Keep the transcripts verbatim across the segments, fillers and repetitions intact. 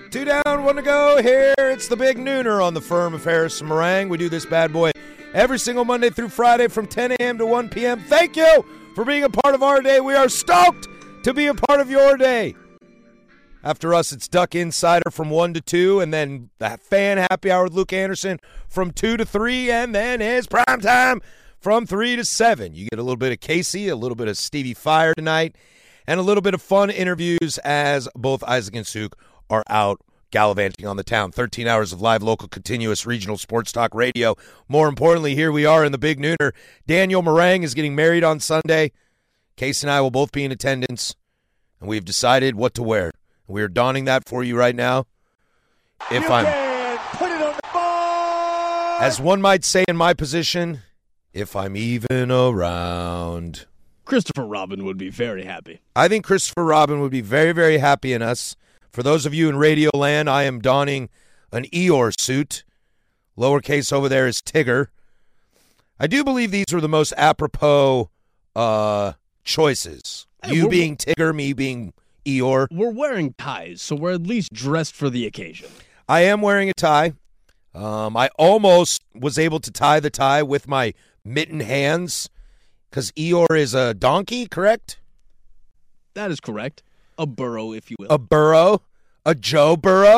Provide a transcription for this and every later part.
Two down, one to go. Here, it's the Big Nooner on the firm of Harris and Meringue. We do this bad boy every single Monday through Friday from ten a.m. to one p.m. Thank you for being a part of our day. We are stoked to be a part of your day. After us, it's Duck Insider from one to two, and then the Fan Happy Hour with Luke Anderson from two to three, and then it's Prime Time from three to seven. You get a little bit of Casey, a little bit of Stevie Fire tonight, and a little bit of fun interviews as both Isaac and Suk are out gallivanting on the town. thirteen hours of live, local, continuous, regional sports talk radio. More importantly, here we are in the Big Nooner. Daniel Meringue is getting married on Sunday. Case and I will both be in attendance, and we've decided what to wear. We are donning that for you right now. If you I'm, can put it on the board. As one might say in my position, if I'm even around. Christopher Robin would be very happy. I think Christopher Robin would be very, very happy in us. For those of you in Radio Land, I am donning an Eeyore suit. Lowercase over there is Tigger. I do believe these were the most apropos uh, choices. Hey, you being Tigger, me being Eeyore. We're wearing ties, so we're at least dressed for the occasion. I am wearing a tie. Um, I almost was able to tie the tie with my mitten hands because Eeyore is a donkey, correct? That is correct. A burro, if you will. A burro? A Joe Burrow?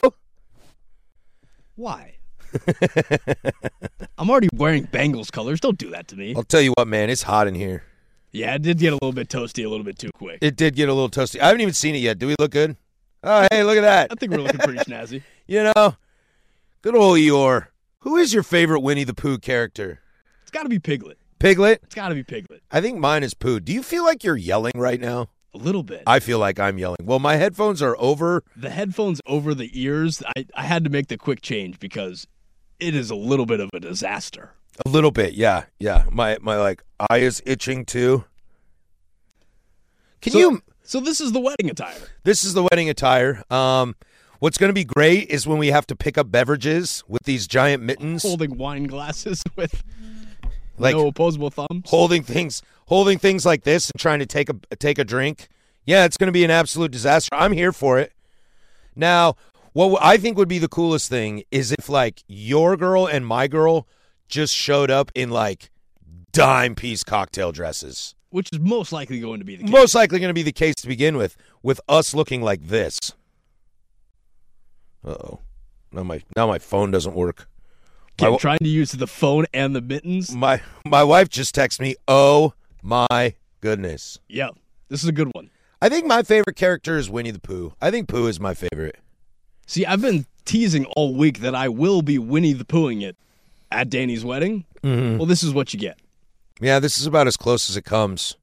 Why? I'm already wearing Bengals colors. Don't do that to me. I'll tell you what, man, it's hot in here. Yeah, it did get a little bit toasty a little bit too quick. It did get a little toasty. I haven't even seen it yet. Do we look good? Oh, hey, look at that. I think we're looking pretty snazzy. You know, good old Eeyore. Who is your favorite Winnie the Pooh character? It's got to be Piglet. Piglet? It's got to be Piglet. I think mine is Pooh. Do you feel like you're yelling right now? A little bit. I feel like I'm yelling. Well, my headphones are over. The headphones over the ears, I, I had to make the quick change because it is a little bit of a disaster. A little bit, yeah, yeah. My, my like, eye is itching, too. Can so, you... So this is the wedding attire. This is the wedding attire. Um, what's going to be great is when we have to pick up beverages with these giant mittens. Holding wine glasses with like, no opposable thumbs. Holding things holding things like this and trying to take a take a drink. Yeah, it's going to be an absolute disaster. I'm here for it. Now, what I think would be the coolest thing is if, like, your girl and my girl just showed up in, like, dime-piece cocktail dresses. Which is most likely going to be the case. Most likely going to be the case to begin with, with us looking like this. Uh-oh. Now my now my phone doesn't work. I'm my, trying to use the phone and the mittens. My my wife just texted me, oh my goodness. Yeah, this is a good one. I think my favorite character is Winnie the Pooh. I think Pooh is my favorite. See, I've been teasing all week that I will be Winnie the Poohing it at Danny's wedding. Mm-hmm. Well, this is what you get. Yeah, this is about as close as it comes.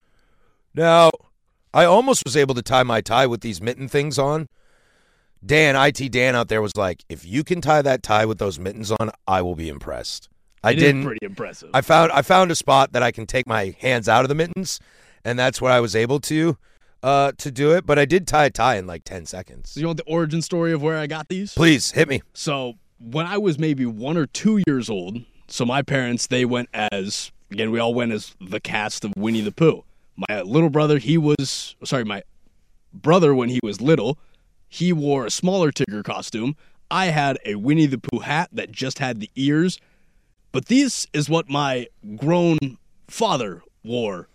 Now, I almost was able to tie my tie with these mitten things on. Dan, I T Dan out there was like, if you can tie that tie with those mittens on, I will be impressed. I it didn't. Is pretty impressive. I found I found a spot that I can take my hands out of the mittens, and that's where I was able to uh, to do it. But I did tie a tie in like ten seconds. So you want the origin story of where I got these? Please, hit me. So when I was maybe one or two years old, so my parents, they went as, again, we all went as the cast of Winnie the Pooh. My little brother, he was, sorry, my brother, when he was little, he wore a smaller Tigger costume. I had a Winnie the Pooh hat that just had the ears. But this is what my grown father wore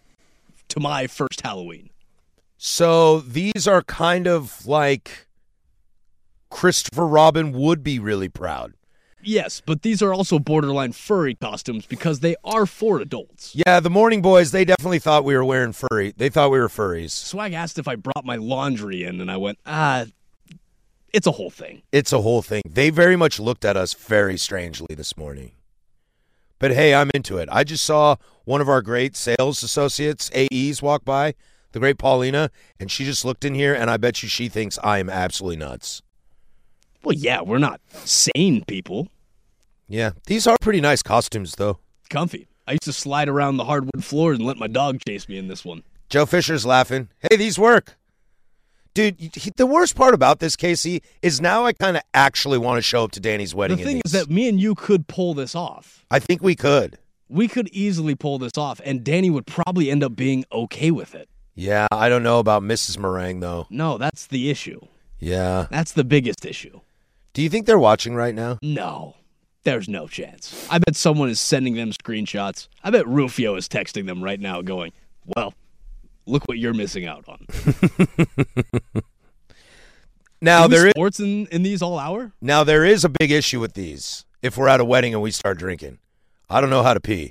to my first Halloween. So these are kind of like Christopher Robin would be really proud. Yes, but these are also borderline furry costumes because they are for adults. Yeah, the Morning Boys, they definitely thought we were wearing furry. They thought we were furries. Swag asked if I brought my laundry in, and I went, ah, it's a whole thing. It's a whole thing. They very much looked at us very strangely this morning. But hey, I'm into it. I just saw one of our great sales associates, A Es, walk by, the great Paulina, and she just looked in here, and I bet you she thinks I am absolutely nuts. Well, yeah, we're not sane people. Yeah, these are pretty nice costumes, though. Comfy. I used to slide around the hardwood floors and let my dog chase me in this one. Joe Fisher's laughing. Hey, these work. Dude, he, the worst part about this, Casey, is now I kind of actually want to show up to Danny's wedding. The thing in is these. that me and you could pull this off. I think we could. We could easily pull this off, and Danny would probably end up being okay with it. Yeah, I don't know about Missus Meringue, though. No, that's the issue. Yeah. That's the biggest issue. Do you think they're watching right now? No. There's no chance. I bet someone is sending them screenshots. I bet Rufio is texting them right now going, well, look what you're missing out on. Now there is sports in, in these all hour? Now there is a big issue with these. If we're at a wedding and we start drinking, I don't know how to pee.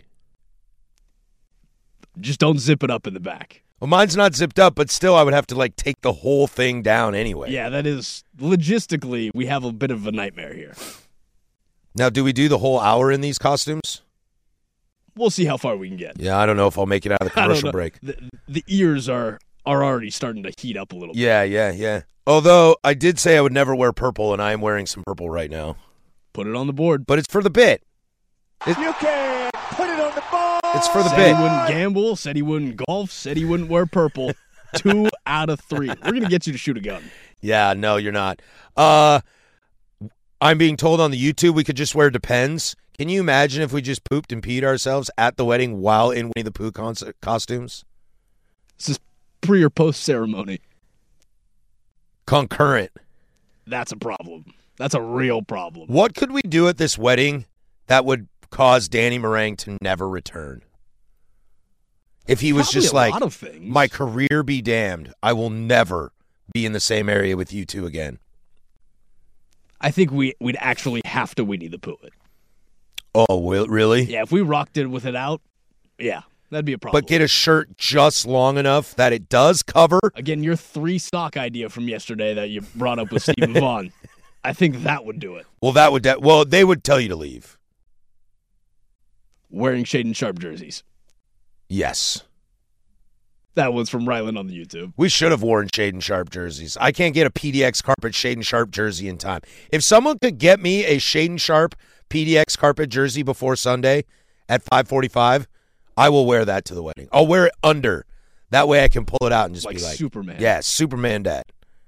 Just don't zip it up in the back. Well, mine's not zipped up, but still I would have to like take the whole thing down anyway. Yeah, that is logistically we have a bit of a nightmare here. Now, do we do the whole hour in these costumes? We'll see how far we can get. Yeah, I don't know if I'll make it out of the commercial break. The, the ears are are already starting to heat up a little bit. Yeah, yeah, yeah. Although I did say I would never wear purple, and I am wearing some purple right now. Put it on the board. But it's for the bit. It, you can put it on the board. It's for the said bit. He wouldn't gamble, said he wouldn't golf, said he wouldn't wear purple. Two out of three. We're going to get you to shoot a gun. Yeah, no, you're not. Uh, I'm being told on the YouTube we could just wear Depends. Can you imagine if we just pooped and peed ourselves at the wedding while in Winnie the Pooh concert costumes? This is pre or post ceremony. Concurrent. That's a problem. That's a real problem. What could we do at this wedding that would cause Danny Meringue to never return? If he was Probably just a like, lot of things. My career be damned, I will never be in the same area with you two again. I think we, we'd actually have to Winnie the Pooh it. Oh, will, really? Yeah, if we rocked it with it out, yeah, that'd be a problem. But get a shirt just long enough that it does cover. Again, your three stock idea from yesterday that you brought up with Stephen Vaughn, I think that would do it. Well, that would. De- well, they would tell you to leave. Wearing Shaden Sharp jerseys. Yes. That was from Ryland on the YouTube. We should have worn Shaden Sharp jerseys. I can't get a P D X Carpet Shaden Sharp jersey in time. If someone could get me a Shaden Sharp P D X Carpet jersey before Sunday at five forty-five, I will wear that to the wedding. I'll wear it under. That way I can pull it out and just like be like, Superman. Yeah, Superman dad.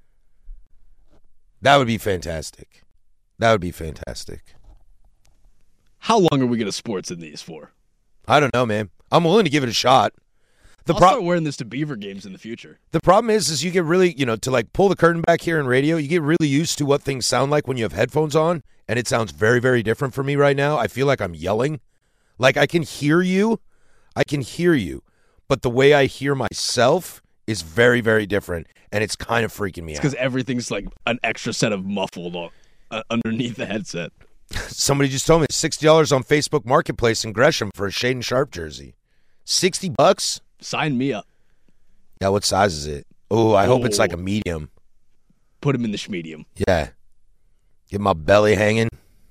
That would be fantastic. That would be fantastic. How long are we going to sports in these for? I don't know, man. I'm willing to give it a shot. The I'll pro- start wearing this to Beaver games in the future. The problem is, is you get really, you know, to like pull the curtain back here in radio, you get really used to what things sound like when you have headphones on, and it sounds very, very different for me right now. I feel like I'm yelling. Like I can hear you. I can hear you. But the way I hear myself is very, very different, and it's kind of freaking me it's out. Because everything's like an extra set of muffled on, uh, underneath the headset. Somebody just told me sixty dollars on Facebook Marketplace in Gresham for a Shaden Sharp jersey. sixty bucks? Sign me up. Yeah, what size is it? Oh, I hope it's like a medium. Put him in the schmedium. Yeah. Get my belly hanging.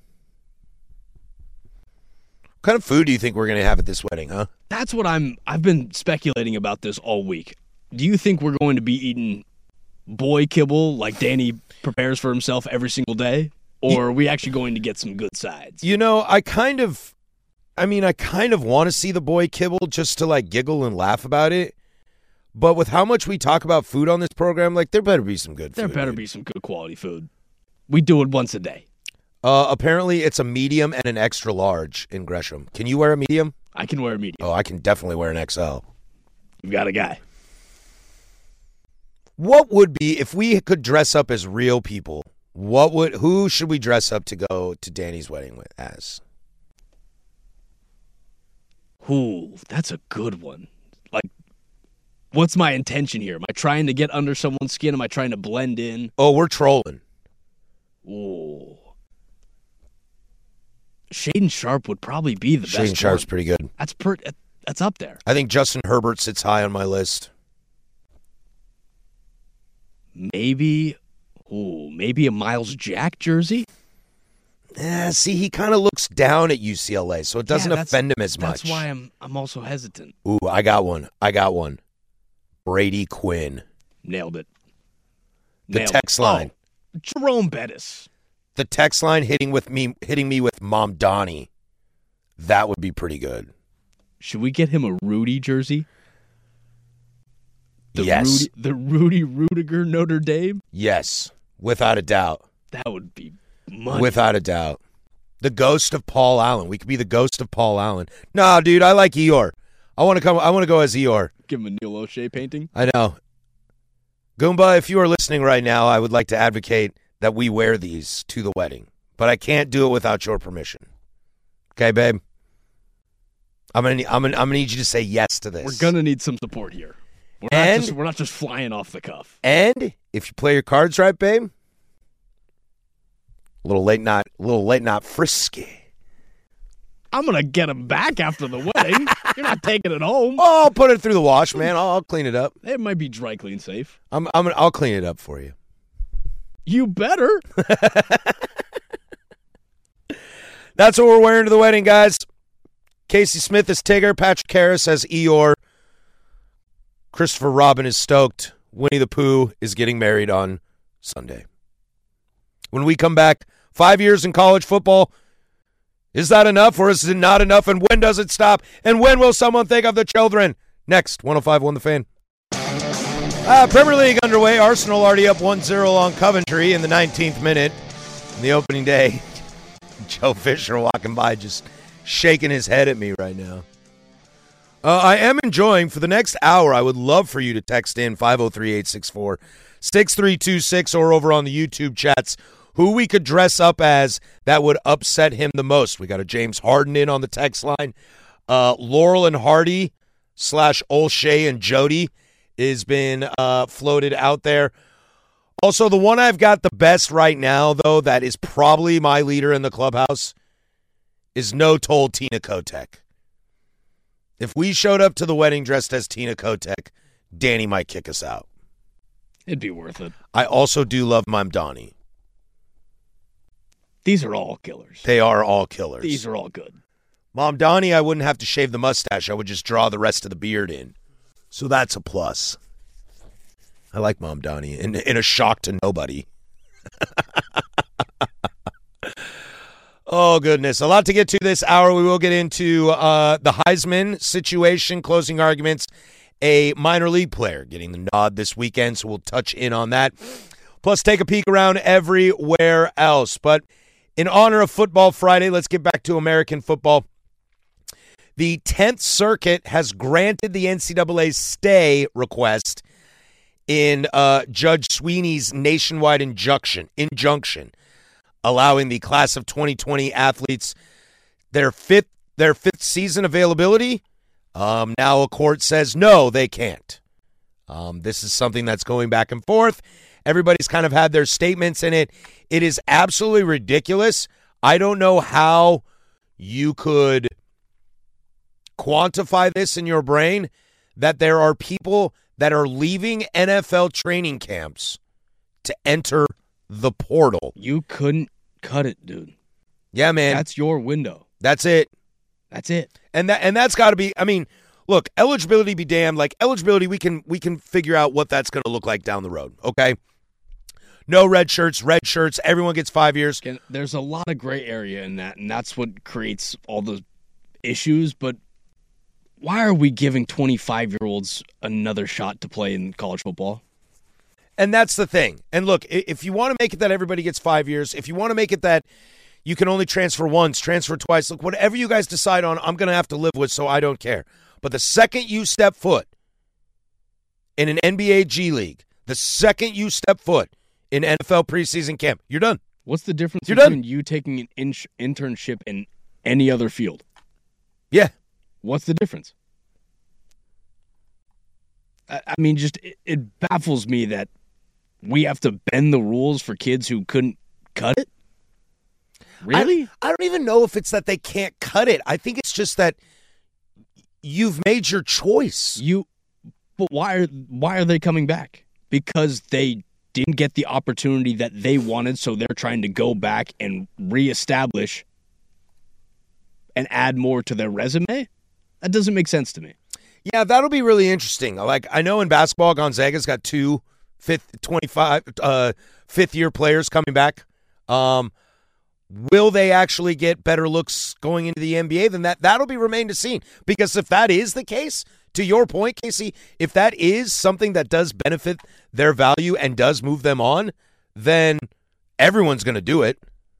What kind of food do you think we're going to have at this wedding, huh? That's what I'm I've been speculating about this all week. Do you think we're going to be eating boy kibble like Danny prepares for himself every single day? Or are we actually going to get some good sides? You know, I kind of, I mean, I kind of want to see the boy kibble just to like giggle and laugh about it. But with how much we talk about food on this program, like there better be some good There food. better dude. be some good quality food. We do it once a day. Uh, apparently, it's a medium and an extra large in Gresham. Can you wear a medium? I can wear a medium. Oh, I can definitely wear an X L. You've got a guy. What would be, if we could dress up as real people, what would, who should we dress up to go to Danny's wedding with as? Ooh, that's a good one. Like, what's my intention here? Am I trying to get under someone's skin? Am I trying to blend in? Oh, we're trolling. Ooh. Shaden Sharp would probably be the best Shaden Sharp's one. pretty good. That's per, that's up there. I think Justin Herbert sits high on my list. Maybe, ooh, maybe a Miles Jack jersey? Yeah, see, he kind of looks down at U C L A, so it doesn't Yeah, offend him as much. That's why I'm I'm also hesitant. Ooh, I got one. I got one. Brady Quinn. Nailed it. The Nailed text it. line. Oh, Jerome Bettis. The text line hitting with me, hitting me with Mom Donnie. That would be pretty good. Should we get him a Rudy jersey? The Yes. Rudy, the Rudy Rudiger Notre Dame? Yes, without a doubt. That would be money. Without a doubt. The ghost of Paul Allen. We could be the ghost of Paul Allen. Nah, dude, I like Eeyore. I want to come. I want to go as Eeyore. Give him a Neil O'Shea painting. I know. Goomba, if you are listening right now, I would like to advocate that we wear these to the wedding, but I can't do it without your permission. Okay, babe? I'm gonna, I'm gonna, I'm gonna need you to say yes to this. We're gonna need some support here. We're and, not just, we're not just flying off the cuff. And if you play your cards right, babe, a little late night, a little late night frisky. I'm gonna get them back after the wedding. You're not taking it home. Oh, I'll put it through the wash, man. I'll, I'll clean it up. It might be dry clean safe. I'm, I'm, I'll clean it up for you. You better. That's what we're wearing to the wedding, guys. Casey Smith is Tigger. Patrick Harris as Eeyore. Christopher Robin is stoked. Winnie the Pooh is getting married on Sunday. When we come back, five years in college football. Is that enough, or is it not enough? And when does it stop? And when will someone think of the children? Next, one oh five point one The Fan. Uh, Premier League underway. Arsenal already up one zero on Coventry in the nineteenth minute. In the opening day, Joe Fisher walking by just shaking his head at me right now. Uh, I am enjoying, for the next hour, I would love for you to text in five oh three, eight six four, six three two six or over on the YouTube chats who we could dress up as that would upset him the most. We got a James Harden in on the text line. Uh, Laurel and Hardy slash Olshay and Jody has been uh, floated out there. Also, the one I've got the best right now, though, that is probably my leader in the clubhouse, is No Toll Tina Kotek. If we showed up to the wedding dressed as Tina Kotek, Danny might kick us out. It'd be worth it. I also do love Mom Donnie. These are all killers. They are all killers. These are all good. Mom Donnie, I wouldn't have to shave the mustache. I would just draw the rest of the beard in. So that's a plus. I like Mom Donnie in, in a shock to nobody. Oh, goodness. A lot to get to this hour. We will get into uh, the Heisman situation, closing arguments, a minor league player getting the nod this weekend, so we'll touch in on that. Plus, take a peek around everywhere else. But in honor of Football Friday, let's get back to American football. The tenth Circuit has granted the N C double A stay request in uh, Judge Sweeney's nationwide injunction, injunction, allowing the class of twenty twenty athletes their fifth their fifth season availability. Um, now a court says no, they can't. Um, this is something that's going back and forth. Everybody's kind of had their statements in it. It is absolutely ridiculous. I don't know how you could quantify this in your brain, that there are people that are leaving N F L training camps to enter the portal. You couldn't cut it, dude. Yeah, man. That's your window. That's it. That's it. And that and that's got to be, I mean, look, eligibility be damned. Like, eligibility, we can we can figure out what that's going to look like down the road, okay? No red shirts, red shirts. Everyone gets five years. Again, there's a lot of gray area in that, and that's what creates all the issues. But why are we giving twenty-five-year-olds another shot to play in college football? And that's the thing. And look, if you want to make it that everybody gets five years, if you want to make it that you can only transfer once, transfer twice, look, whatever you guys decide on, I'm going to have to live with, so I don't care. But the second you step foot in an N B A G League, the second you step foot in N F L preseason camp, you're done. What's the difference You're between done. you taking an in- internship in any other field? Yeah. What's the difference? I, I mean, just it, it baffles me that we have to bend the rules for kids who couldn't cut it. Really? I, I don't even know if it's that they can't cut it. I think it's just that you've made your choice. You, but why are why are they coming back? Because they didn't get the opportunity that they wanted, so they're trying to go back and reestablish and add more to their resume? That doesn't make sense to me. Yeah, that'll be really interesting. Like, I know in basketball, Gonzaga's got two fifth, twenty-five, uh, fifth-year players coming back. Um, will they actually get better looks going into the N B A than that? That'll be remain to seen. Because if that is the case, to your point, Casey, if that is something that does benefit their value and does move them on, then everyone's going to do it.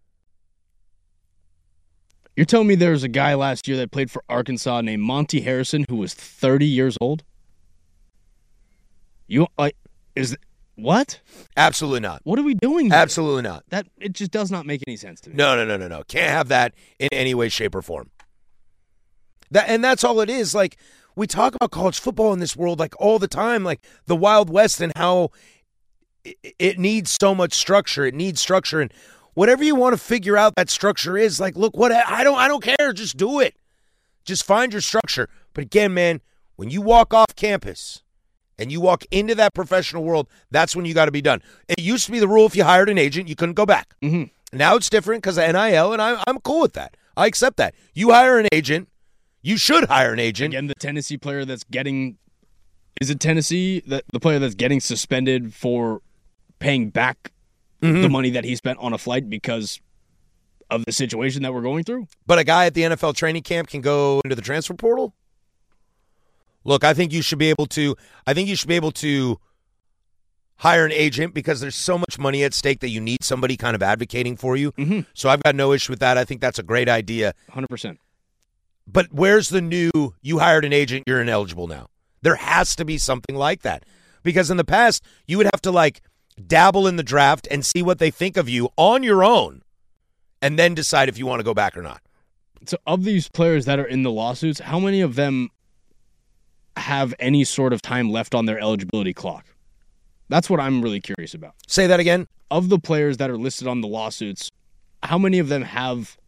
You're telling me there was a guy last year that played for Arkansas named Monty Harrison who was thirty years old? You like is What? Absolutely not. What are we doing here? Absolutely not. That it just does not make any sense to me. No, no, no, no, no. Can't have that in any way, shape, or form. That and that's all it is. Like, we talk about college football in this world like all the time, like the Wild West and how it, it needs so much structure. It needs structure, and whatever you want to figure out that structure is, like, look, what I don't, I don't care. Just do it. Just find your structure. But again, man, when you walk off campus and you walk into that professional world, that's when you got to be done. It used to be the rule if you hired an agent, you couldn't go back. Mm-hmm. Now it's different because of N I L, and I, I'm cool with that. I accept that. You hire an agent. You should hire an agent. Again, the Tennessee player that's getting – is it Tennessee, that the player that's getting suspended for paying back mm-hmm. the money that he spent on a flight because of the situation that we're going through? But a guy at the N F L training camp can go into the transfer portal? Look, I think you should be able to – I think you should be able to hire an agent because there's so much money at stake that you need somebody kind of advocating for you. Mm-hmm. So I've got no issue with that. I think that's a great idea. one hundred percent. But where's the new, you hired an agent, you're ineligible now? There has to be something like that. Because in the past, you would have to, like, dabble in the draft and see what they think of you on your own and then decide if you want to go back or not. So of these players that are in the lawsuits, how many of them have any sort of time left on their eligibility clock? That's what I'm really curious about. Say that again? Of the players that are listed on the lawsuits, how many of them have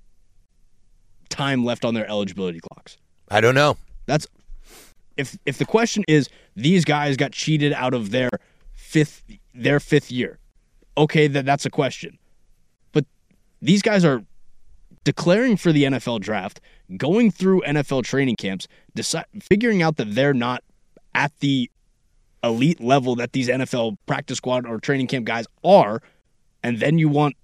time left on their eligibility clocks? I don't know. That's if if the question is these guys got cheated out of their fifth their fifth year. Okay, that that's a question. But these guys are declaring for the N F L draft, going through N F L training camps, decide, figuring out that they're not at the elite level that these N F L practice squad or training camp guys are, and then you want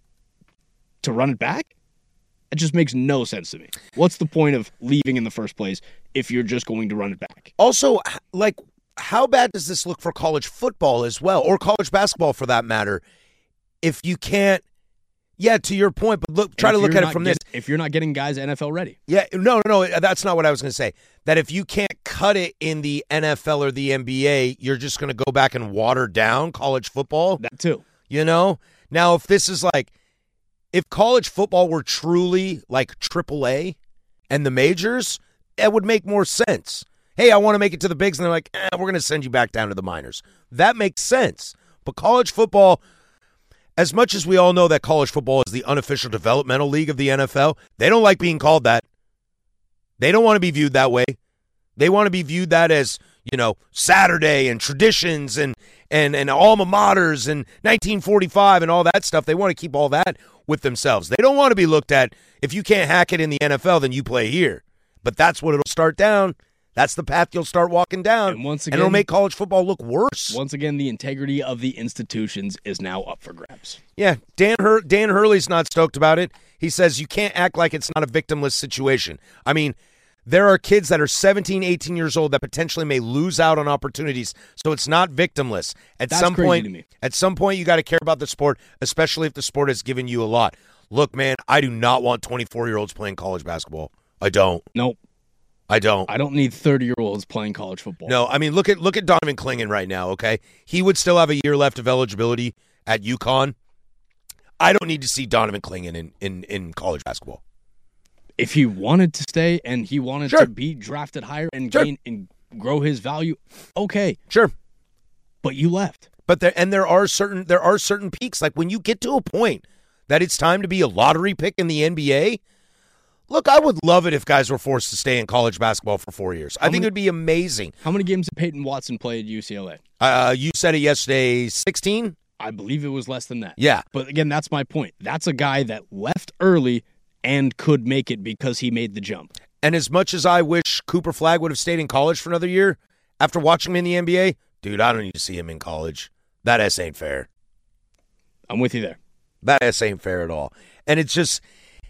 to run it back? It just makes no sense to me. What's the point of leaving in the first place if you're just going to run it back? Also, like, how bad does this look for college football as well, or college basketball for that matter, if you can't, yeah, to your point, but look, try to look at it from get, this. If you're not getting guys N F L ready. Yeah, no, no, no, that's not what I was going to say. That if you can't cut it in the N F L or the N B A, you're just going to go back and water down college football. That too. You know? Now, if this is like, if college football were truly like triple A and the majors, it would make more sense. Hey, I want to make it to the bigs, and they're like, eh, we're going to send you back down to the minors. That makes sense. But college football, as much as we all know that college football is the unofficial developmental league of the N F L, they don't like being called that. They don't want to be viewed that way. They want to be viewed that as, you know, Saturday and traditions and and and alma maters and nineteen forty-five and all that stuff. They want to keep all that with themselves. They don't want to be looked at, if you can't hack it in the N F L, then you play here. But that's what it'll start down. That's the path you'll start walking down. And once again, and it'll make college football look worse. Once again, the integrity of the institutions is now up for grabs. Yeah, Dan Hur- Dan Hurley's not stoked about it. He says you can't act like it's not a victimless situation. I mean, there are kids that are seventeen, eighteen years old that potentially may lose out on opportunities, so it's not victimless. At That's some crazy point, to me. At some point, you got to care about the sport, especially if the sport has given you a lot. Look, man, I do not want twenty-four-year-olds playing college basketball. I don't. Nope. I don't. I don't need thirty-year-olds playing college football. No, I mean, look at look at Donovan Clingan right now, okay? He would still have a year left of eligibility at UConn. I don't need to see Donovan Clingan in, in, in college basketball. If he wanted to stay and he wanted Sure. to be drafted higher and Sure. gain and grow his value, okay. Sure. But you left. But there and there are certain there are certain peaks. Like when you get to a point that it's time to be a lottery pick in the N B A. Look, I would love it if guys were forced to stay in college basketball for four years. How I think many, it would be amazing. How many games did Peyton Watson play at U C L A? Uh, you said it yesterday, sixteen? I believe it was less than that. Yeah. But again, that's my point. That's a guy that left early and could make it because he made the jump. And as much as I wish Cooper Flagg would have stayed in college for another year, after watching him in the N B A, dude, I don't need to see him in college. That S ain't fair. I'm with you there. That S ain't fair at all. And it's just,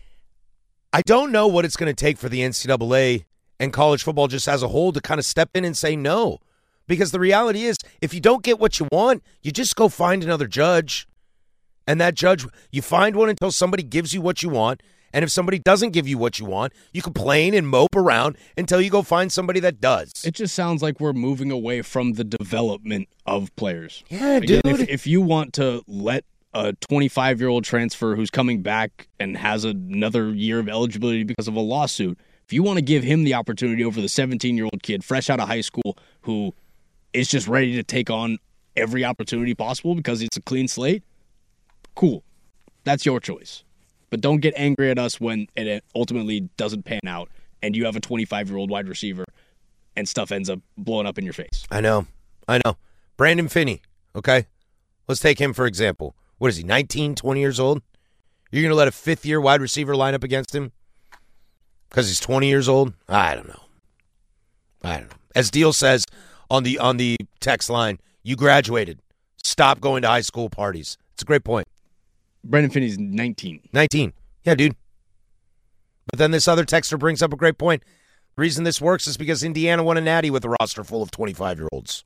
I don't know what it's going to take for the N C double A and college football just as a whole to kind of step in and say no. Because the reality is, if you don't get what you want, you just go find another judge. And that judge, you find one until somebody gives you what you want. And if somebody doesn't give you what you want, you complain and mope around until you go find somebody that does. It just sounds like we're moving away from the development of players. Yeah, Again, dude. If, if you want to let a twenty-five-year-old transfer who's coming back and has another year of eligibility because of a lawsuit, if you want to give him the opportunity over the seventeen-year-old kid fresh out of high school who is just ready to take on every opportunity possible because it's a clean slate, cool. That's your choice. But don't get angry at us when it ultimately doesn't pan out and you have a twenty-five-year-old wide receiver and stuff ends up blowing up in your face. I know. I know. Brandon Finney, okay? Let's take him for example. What is he, nineteen, twenty years old? You're going to let a fifth-year wide receiver line up against him because he's twenty years old? I don't know. I don't know. As Deal says on the on the text line, you graduated. Stop going to high school parties. It's a great point. Brandon Finney's nineteen. nineteen. Yeah, dude. But then this other texter brings up a great point. The reason this works is because Indiana won a natty with a roster full of twenty-five-year-olds.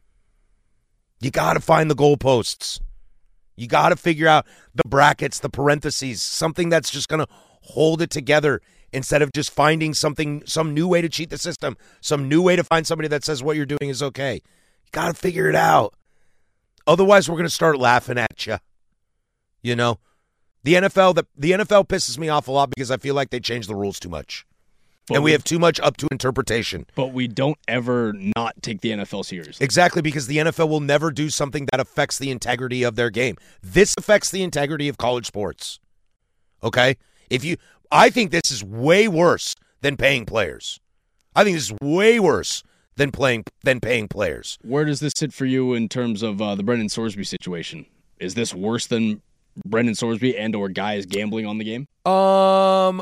You got to find the goalposts. You got to figure out the brackets, the parentheses, something that's just going to hold it together instead of just finding something, some new way to cheat the system, some new way to find somebody that says what you're doing is okay. You got to figure it out. Otherwise, we're going to start laughing at you. You know, the N F L, the, the N F L pisses me off a lot because I feel like they change the rules too much. But and we, we have too much up to interpretation. But we don't ever not take the N F L seriously. Exactly, because the N F L will never do something that affects the integrity of their game. This affects the integrity of college sports. Okay? If you, I think this is way worse than paying players. I think this is way worse than playing than paying players. Where does this sit for you in terms of uh, the Brendan Sorsby situation? Is this worse than Brendan Sorsby and or guys gambling on the game? Um,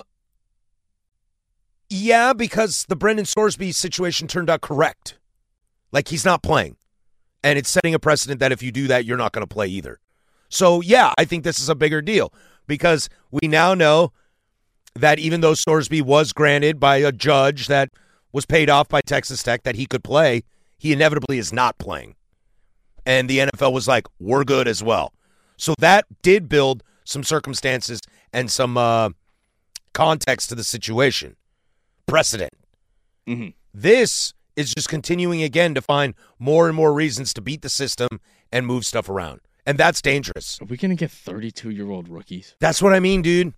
yeah, because the Brendan Sorsby situation turned out correct. Like, he's not playing. And it's setting a precedent that if you do that, you're not going to play either. So, yeah, I think this is a bigger deal because we now know that even though Sorsby was granted by a judge that was paid off by Texas Tech that he could play, he inevitably is not playing. And the N F L was like, we're good as well. So that did build some circumstances and some uh, context to the situation. Precedent. Mm-hmm. This is just continuing again to find more and more reasons to beat the system and move stuff around. And that's dangerous. Are we going to get thirty-two-year-old rookies? That's what I mean, dude.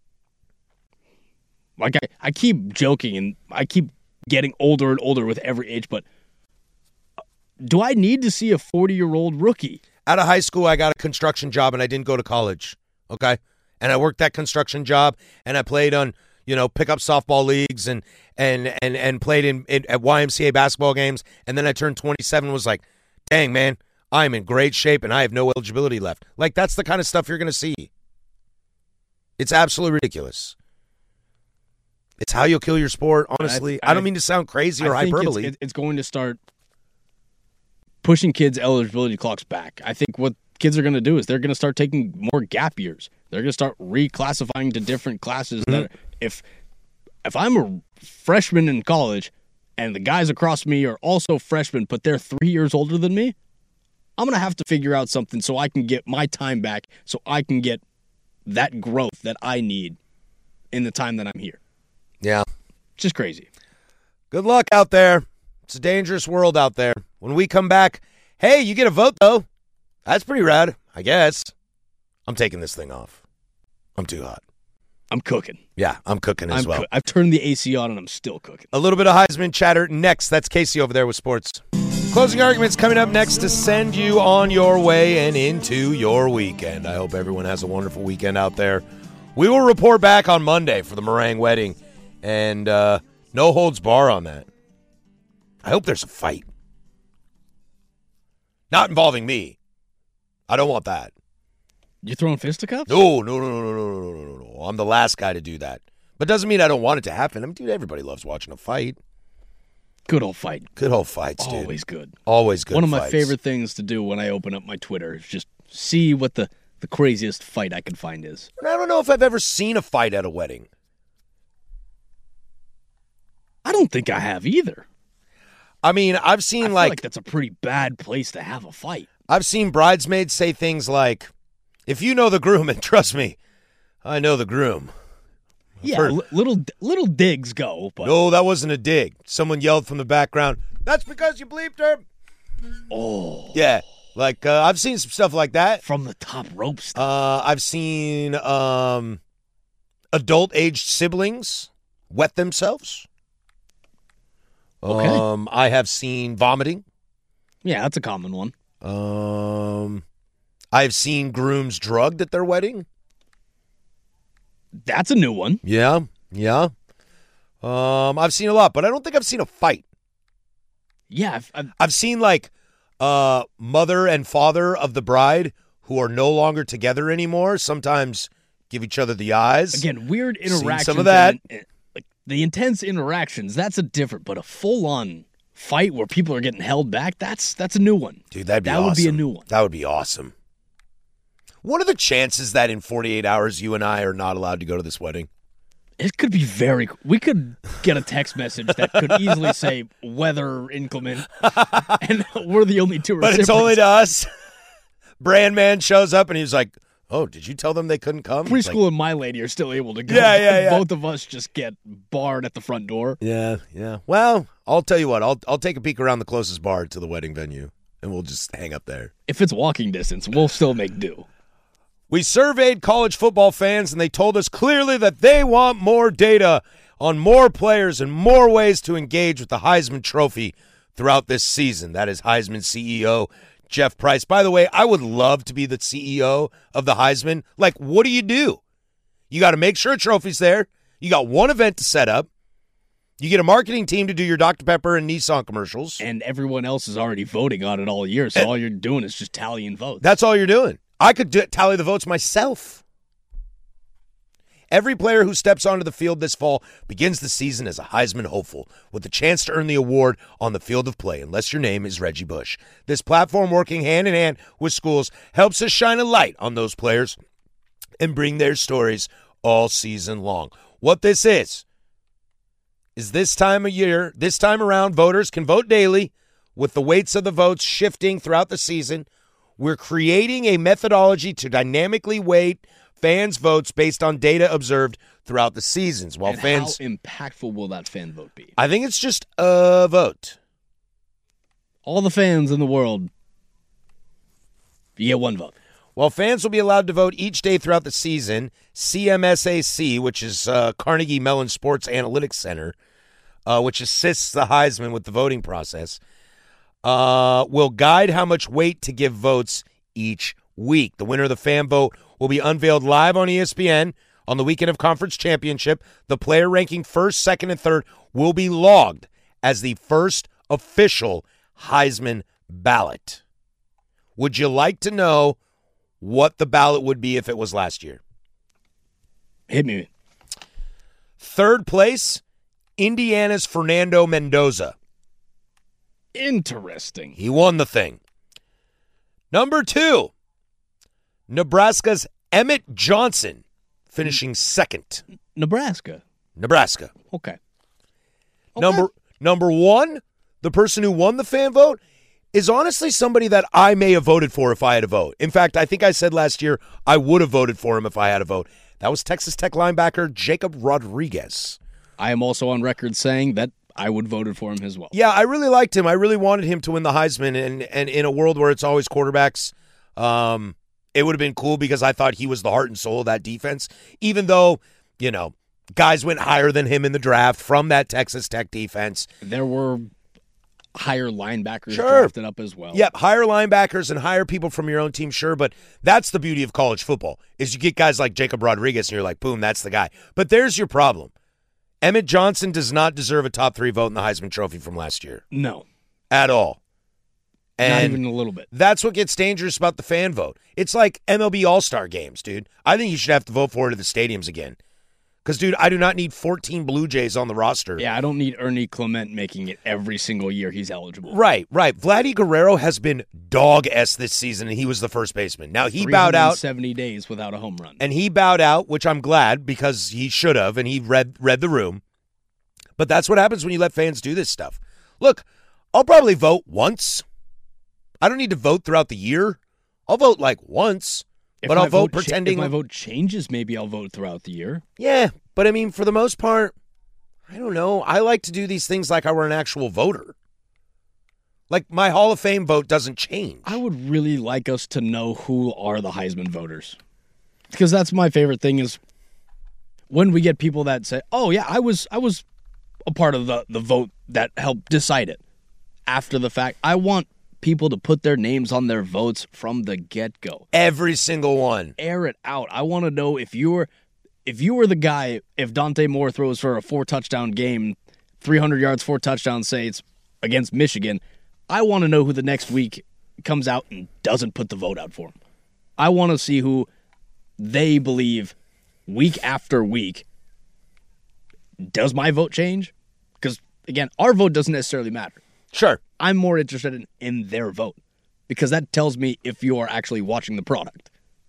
Like, I, I keep joking and I keep getting older and older with every age, but do I need to see a forty-year-old rookie? Out of high school, I got a construction job, and I didn't go to college, okay? And I worked that construction job, and I played on, you know, pickup softball leagues and and and and played in, in at Y M C A basketball games. And then I turned twenty-seven and was like, dang, man, I'm in great shape, and I have no eligibility left. Like, that's the kind of stuff you're going to see. It's absolutely ridiculous. It's how you'll kill your sport, honestly. I, I, I don't mean to sound crazy or I think hyperbole. It's, it's going to start pushing kids' eligibility clocks back. I think what kids are going to do is they're going to start taking more gap years. They're going to start reclassifying to different classes. Mm-hmm. That if if I'm a freshman in college and the guys across me are also freshmen, but they're three years older than me, I'm going to have to figure out something so I can get my time back, so I can get that growth that I need in the time that I'm here. Yeah. Just crazy. Good luck out there. It's a dangerous world out there. When we come back, hey, you get a vote, though. That's pretty rad, I guess. I'm taking this thing off. I'm too hot. I'm cooking. Yeah, I'm cooking as I'm well. Co- I've turned the A C on, and I'm still cooking. A little bit of Heisman chatter next. That's Casey over there with sports. Closing arguments coming up next to send you on your way and into your weekend. I hope everyone has a wonderful weekend out there. We will report back on Monday for the meringue wedding, and uh, no holds bar on that. I hope there's a fight. Not involving me. I don't want that. You throwing fisticuffs? No, no, no, no, no, no, no, no, no, no. I'm the last guy to do that. But doesn't mean I don't want it to happen. I mean, dude, everybody loves watching a fight. Good old fight. Good old fights, dude. Always good. Always good One of fights. my favorite things to do when I open up my Twitter is just see what the, the craziest fight I can find is. I don't know if I've ever seen a fight at a wedding. I don't think I have either. I mean, I've seen I feel like, like that's a pretty bad place to have a fight. I've seen bridesmaids say things like, if you know the groom, and trust me, I know the groom, Yeah, heard- li- little little digs go, but No, that wasn't a dig. Someone yelled from the background, "That's because you bleeped her." oh, Yeah, like uh, I've seen some stuff like that. from the top rope stuff. Uh, I've seen um, adult-aged siblings wet themselves. Okay. Um, I have seen vomiting. Yeah, that's a common one. Um, I've seen grooms drugged at their wedding. That's a new one. Yeah, yeah. Um, I've seen a lot, but I don't think I've seen a fight. Yeah, I've, I've, I've seen like uh, mother and father of the bride who are no longer together anymore. Sometimes give each other the eyes. again, weird Seen some interactions. of that. and, uh, like the intense interactions, that's a different, but a full-on fight where people are getting held back, that's that's a new one. Dude, that'd be That awesome. would be a new one. That would be awesome. What are the chances that in forty-eight hours you and I are not allowed to go to this wedding? It could be very. We could get a text message that could easily say weather inclement, and we're the only two. But it's only to us. Brand man shows up and he's like, "Oh, did you tell them they couldn't come?" It's like, Preschool and my lady are still able to go. Yeah, yeah, yeah. Both of us just get barred at the front door. yeah, yeah. Well, I'll tell you what. I'll I'll take a peek around the closest bar to the wedding venue, and we'll just hang up there. If it's walking distance, we'll still make do. We surveyed college football fans, and they told us clearly that they want more data on more players and more ways to engage with the Heisman Trophy throughout this season. That is Heisman C E O Jeff Price. By the way, I would love to be the C E O of the Heisman. Like, what do you do? You got to make sure a trophy's there. You got one event to set up. You get a marketing team to do your Doctor Pepper and Nissan commercials. And everyone else is already voting on it all year, so all you're doing is just tallying votes. That's all you're doing. I could do, tally the votes myself. Every player who steps onto the field this fall begins the season as a Heisman hopeful with the chance to earn the award on the field of play, unless your name is Reggie Bush. This platform, working hand in hand with schools, helps us shine a light on those players and bring their stories all season long. What this is, is this time of year, this time around, voters can vote daily with the weights of the votes shifting throughout the season. We're creating a methodology to dynamically weight fans' votes based on data observed throughout the seasons. While and fans, how impactful will that fan vote be? I think it's just a vote. All the fans in the world, you get one vote. While fans will be allowed to vote each day throughout the season, C M S A C, which is uh, Carnegie Mellon Sports Analytics Center, uh, which assists the Heisman with the voting process, uh, will guide how much weight to give votes each week. The winner of the fan vote will be unveiled live on E S P N on the weekend of conference championship. The player ranking first, second, and third will be logged as the first official Heisman ballot. Would you like to know what the ballot would be if it was last year? Hit me. Third place, Indiana's Fernando Mendoza. Interesting. He won the thing. Number two, Nebraska's Emmett Johnson, finishing second. Nebraska. Nebraska. Okay. Number number one, the person who won the fan vote, is honestly somebody that I may have voted for if I had a vote. In fact, I think I said last year I would have voted for him if I had a vote. That was Texas Tech linebacker Jacob Rodriguez. I am also on record saying that I would voted for him as well. Yeah, I really liked him. I really wanted him to win the Heisman, and and in a world where it's always quarterbacks, um, it would have been cool because I thought he was the heart and soul of that defense, even though, you know, guys went higher than him in the draft from that Texas Tech defense. There were higher linebackers Sure. drafted up as well. Yep, higher linebackers and higher people from your own team, sure, but that's the beauty of college football, is you get guys like Jacob Rodriguez, and you're like, boom, that's the guy. But there's your problem. Emmett Johnson does not deserve a top three vote in the Heisman Trophy from last year. No. At all. And Not even a little bit. that's what gets dangerous about the fan vote. It's like M L B All-Star games, dude. I think you should have to vote for it at the stadiums again. Because, dude, I do not need fourteen Blue Jays on the roster. Yeah, I don't need Ernie Clement making it every single year he's eligible. Right, right. Vladdy Guerrero has been dog-s this season, and he was the first baseman. Now, he bowed out. seventy days without a home run. And he bowed out, which I'm glad, because he should have, and he read read the room. But that's what happens when you let fans do this stuff. Look, I'll probably vote once. I don't need to vote throughout the year. I'll vote like once If but I'll my vote cha- pretending. If my vote changes, maybe I'll vote throughout the year. Yeah, but I mean, for the most part, I don't know. I like to do these things like I were an actual voter. Like, my Hall of Fame vote doesn't change. I would really like us to know who are the Heisman voters. Because that's my favorite thing is when we get people that say, oh, yeah, I was I was a part of the, the vote that helped decide it. After the fact, I want people to put their names on their votes from the get-go. Every single one. Air it out. I want to know if you were, if you were the guy, if Dante Moore throws for a four-touchdown game, three hundred yards, four touchdowns, say it's against Michigan, I want to know who the next week comes out and doesn't put the vote out for him. I want to see who they believe week after week. Does my vote change? Because, again, our vote doesn't necessarily matter. Sure. I'm more interested in, in their vote because that tells me if you are actually watching the product.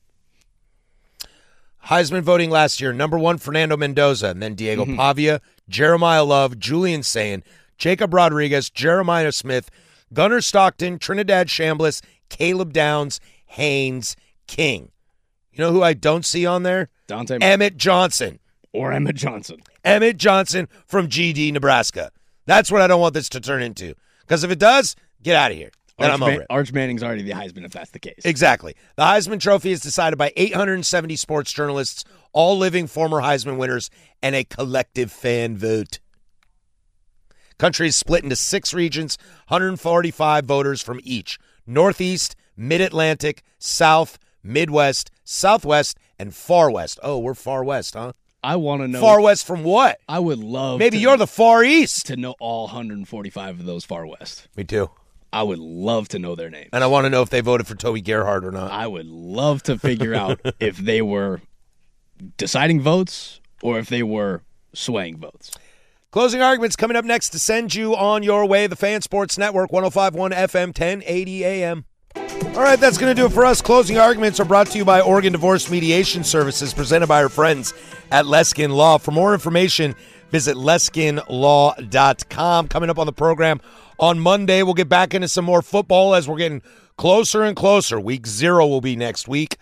Heisman voting last year, number one, Fernando Mendoza, and then Diego mm-hmm. Pavia, Jeremiah Love, Julian Sayin, Jacob Rodriguez, Jeremiah Smith, Gunnar Stockton, Trinidad Chambliss, Caleb Downs, Haynes, King. You know who I don't see on there? Dante Emmett Johnson. Or Emmett Johnson. Emmett Johnson from G D, Nebraska. That's what I don't want this to turn into. Because if it does, get out of here. Then Arch, I'm over Man- it. Arch Manning's already the Heisman if that's the case. Exactly. The Heisman Trophy is decided by eight hundred seventy sports journalists, all living former Heisman winners, and a collective fan vote. Country is split into six regions, one hundred forty-five voters from each. Northeast, Mid-Atlantic, South, Midwest, Southwest, and Far West. Oh, we're Far West, huh? I want to know. Far West from what? I would love Maybe to, you're the Far East. To know all one hundred forty-five of those Far West. Me too. I would love to know their names. And I want to know if they voted for Toby Gerhart or not. I would love to figure out if they were deciding votes or if they were swaying votes. Closing arguments coming up next to send you on your way. The Fan Sports Network, one oh five point one F M, ten eighty A M. All right, that's going to do it for us. Closing arguments are brought to you by Oregon Divorce Mediation Services, presented by our friends at Leskin Law. For more information, visit leskin law dot com. Coming up on the program on Monday, we'll get back into some more football as we're getting closer and closer. Week zero will be next week.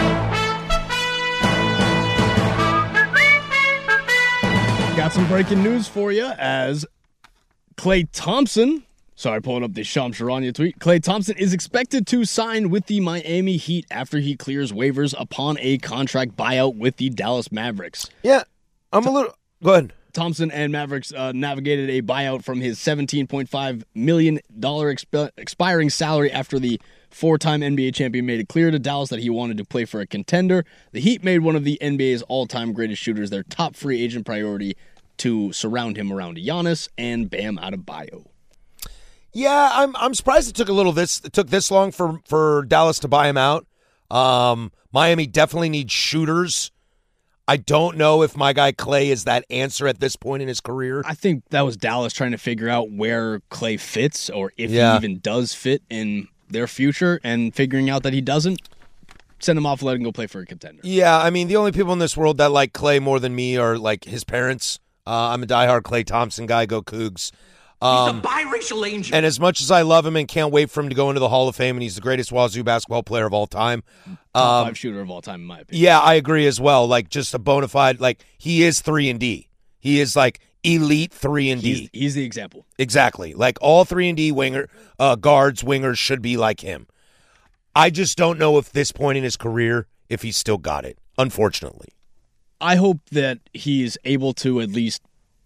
Got some breaking news for you as Klay Thompson, sorry, pulling up the Shams Charania tweet. Klay Thompson is expected to sign with the Miami Heat after he clears waivers upon a contract buyout with the Dallas Mavericks. Yeah, I'm a little... Go ahead. Thompson and Mavericks uh, navigated a buyout from his seventeen point five million dollars exp- expiring salary after the four-time N B A champion made it clear to Dallas that he wanted to play for a contender. The Heat made one of the N B A's all-time greatest shooters their top free agent priority to surround him around Giannis and Bam Adebayo. Yeah, I'm I'm surprised it took a little this it took this long for, for Dallas to buy him out. Um, Miami definitely needs shooters. I don't know if my guy Klay is that answer at this point in his career. I think that was Dallas trying to figure out where Klay fits or if yeah. he even does fit in their future, and figuring out that he doesn't, send him off, let him go play for a contender. Yeah, I mean, the only people in this world that like Klay more than me are like his parents. Uh, I'm a diehard Klay Thompson guy. Go Cougs. Um, he's a biracial angel. And as much as I love him and can't wait for him to go into the Hall of Fame, and he's the greatest Wazoo basketball player of all time. Top Um, five shooter of all time, in my opinion. yeah, I agree as well. Like, just a bona fide, like, he is three and D. He is, like, elite three and D. He's, he's the example. Exactly. Like, all three and D winger, uh, guards, wingers should be like him. I just don't know if this point in his career, if he's still got it, unfortunately. I hope that he's able to at least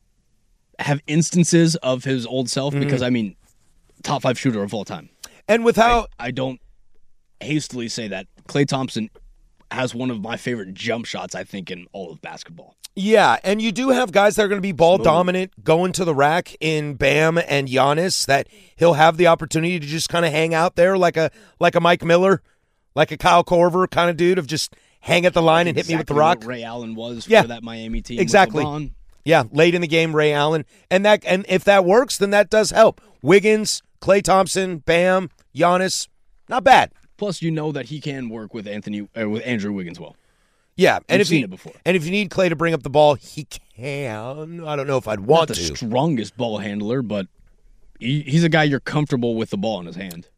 have instances of his old self, mm-hmm. because, I mean, top five shooter of all time. And with how... I, I don't hastily say that. Klay Thompson has one of my favorite jump shots, I think, in all of basketball. Yeah, and you do have guys that are going to be ball dominant, going to the rack in Bam and Giannis, that he'll have the opportunity to just kind of hang out there like a like a Mike Miller, like a Kyle Korver kind of dude of just hang at the line and exactly hit me with the rock. What Ray Allen was yeah. for that Miami team. Exactly. With LeBron. Yeah, late in the game, Ray Allen. And that and if that works, then that does help. Wiggins, Klay Thompson, Bam, Giannis, not bad. Plus, you know that he can work with Anthony uh, with Andrew Wiggins well. Yeah, and We've if seen you, it before. And if you need Klay to bring up the ball, he can. I don't know if I'd want Not the to. strongest ball handler, but he, he's a guy you're comfortable with the ball in his hand.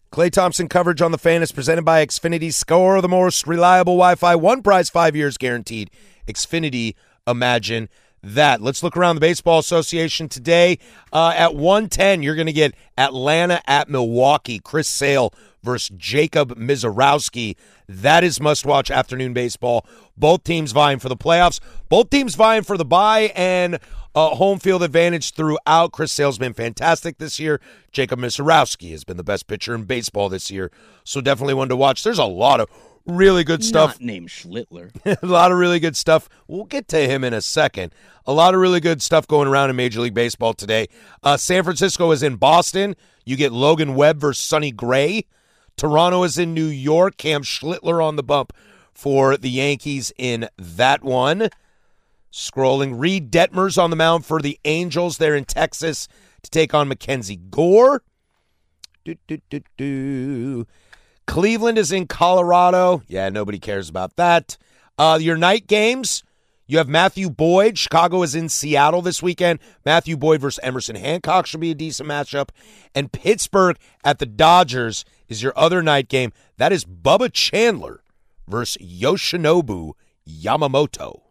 Klay Thompson coverage on The Fan is presented by Xfinity. Score the most reliable Wi-Fi. One prize, five years guaranteed. Xfinity, imagine that. Let's look around the Baseball Association today. Uh, at one ten, you're going to get Atlanta at Milwaukee. Chris Sale versus Jacob Mizorowski. That is must-watch afternoon baseball. Both teams vying for the playoffs. Both teams vying for the bye and uh, home field advantage throughout. Chris Sale's been fantastic this year. Jacob Mizorowski has been the best pitcher in baseball this year. So definitely one to watch. There's a lot of really good stuff. Not named Schlittler. A lot of really good stuff. We'll get to him in a second. A lot of really good stuff going around in Major League Baseball today. Uh, San Francisco is in Boston. You get Logan Webb versus Sonny Gray. Toronto is in New York. Cam Schlittler on the bump for the Yankees in that one. Scrolling. Reed Detmers on the mound for the Angels. They're in Texas to take on Mackenzie Gore. Do, do, do, do. Cleveland is in Colorado. Yeah, nobody cares about that. Uh, your night games, you have Matthew Boyd. Chicago is in Seattle this weekend. Matthew Boyd versus Emerson Hancock should be a decent matchup. And Pittsburgh at the Dodgers is your other night game. That is Bubba Chandler versus Yoshinobu Yamamoto.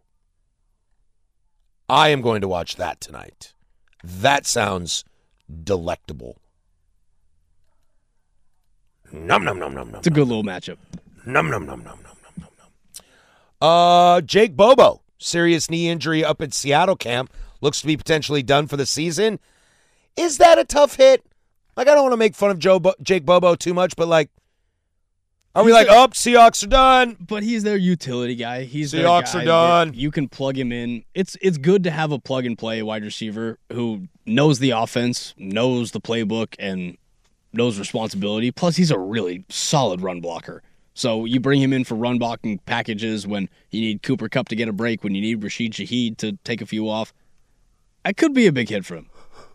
I am going to watch that tonight. That sounds delectable. Num num num num num. It's a good little matchup. Num num num num num num num num. Uh, Jake Bobo, serious knee injury up at Seattle camp, looks to be potentially done for the season. Is that a tough hit? Like, I don't want to make fun of Joe Bo- Jake Bobo too much, but like, are we He's like, a- oh, Seahawks are done? But he's their utility guy. He's their Seahawks guy are done. that You can plug him in. It's it's good to have a plug and play wide receiver who knows the offense, knows the playbook, and knows responsibility. Plus, he's a really solid run blocker. So you bring him in for run blocking packages when you need Cooper Kupp to get a break, when you need Rashid Shaheed to take a few off. That could be a big hit for him.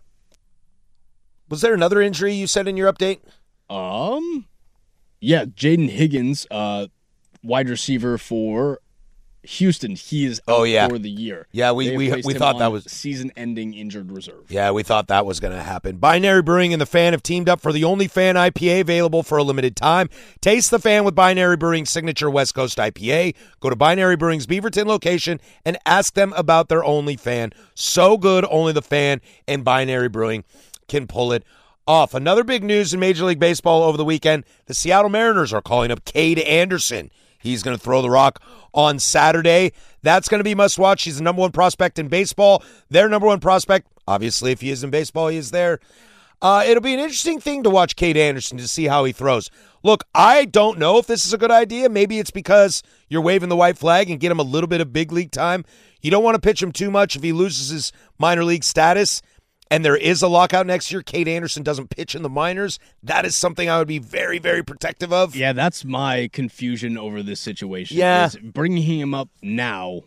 Was there another injury you said in your update? Um, yeah, Jaden Higgins, uh, wide receiver for Houston. He is out Oh, yeah. for the year. Yeah, we They we placed we him thought that on was season-ending injured reserve. Yeah, we thought that was going to happen. Binary Brewing and The Fan have teamed up for the only Fan I P A available for a limited time. Taste The Fan with Binary Brewing's signature West Coast I P A. Go to Binary Brewing's Beaverton location and ask them about their only Fan. So good, only The Fan and Binary Brewing can pull it off. Another big news in Major League Baseball over the weekend, the Seattle Mariners are calling up Cade Anderson. He's going to throw the rock on Saturday. That's going to be must-watch. He's the number one prospect in baseball. Their number one prospect, obviously, if he is in baseball, he is there. Uh, it'll be an interesting thing to watch Cade Anderson to see how he throws. Look, I don't know if this is a good idea. Maybe it's because you're waving the white flag and get him a little bit of big league time. You don't want to pitch him too much if he loses his minor league status. And there is a lockout next year. Cade Anderson doesn't pitch in the minors. That is something I would be very, very protective of. Yeah, that's my confusion over this situation. Yeah. Is bringing him up now,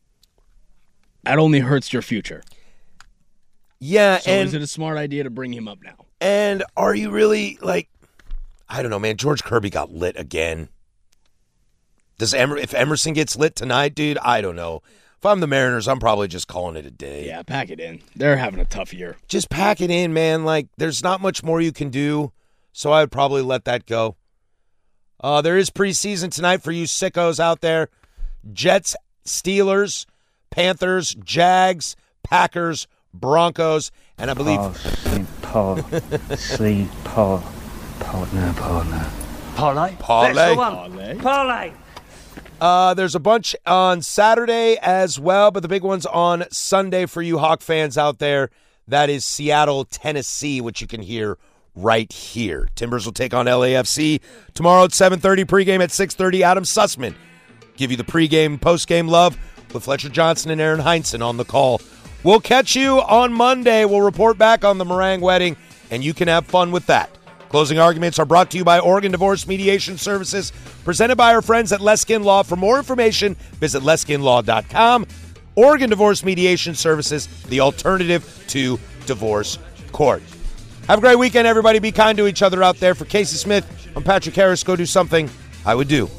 that only hurts your future. Yeah, So and is it a smart idea to bring him up now? and are you really, like, I don't know, man. George Kirby got lit again. Does Emer- if Emerson gets lit tonight, dude, I don't know. If I'm the Mariners, I'm probably just calling it a day. Yeah, pack it in. They're having a tough year. Just pack it in, man. Like, there's not much more you can do, so I would probably let that go. Uh, there is preseason tonight for you sickos out there. Jets, Steelers, Panthers, Jags, Packers, Broncos, and I believe... Paul, sleep, Paul, sleep, Paul, partner, partner. Parlay. Parlay. That's the one. Parlay. Parlay. Uh, there's a bunch on Saturday as well, but the big one's on Sunday for you Hawk fans out there. That is Seattle, Tennessee, which you can hear right here. Timbers will take on L A F C tomorrow at seven thirty, pregame at six thirty. Adam Sussman give you the pregame, postgame love with Fletcher Johnson and Aaron Heinsohn on the call. We'll catch you on Monday. We'll report back on the meringue wedding, and you can have fun with that. Closing arguments are brought to you by Oregon Divorce Mediation Services, presented by our friends at Leskin Law. For more information, visit leskin law dot com. Oregon Divorce Mediation Services, the alternative to divorce court. Have a great weekend, everybody. Be kind to each other out there. For Casey Smith, I'm Patrick Harris. Go do something I would do.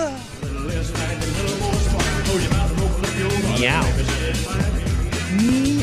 Meow.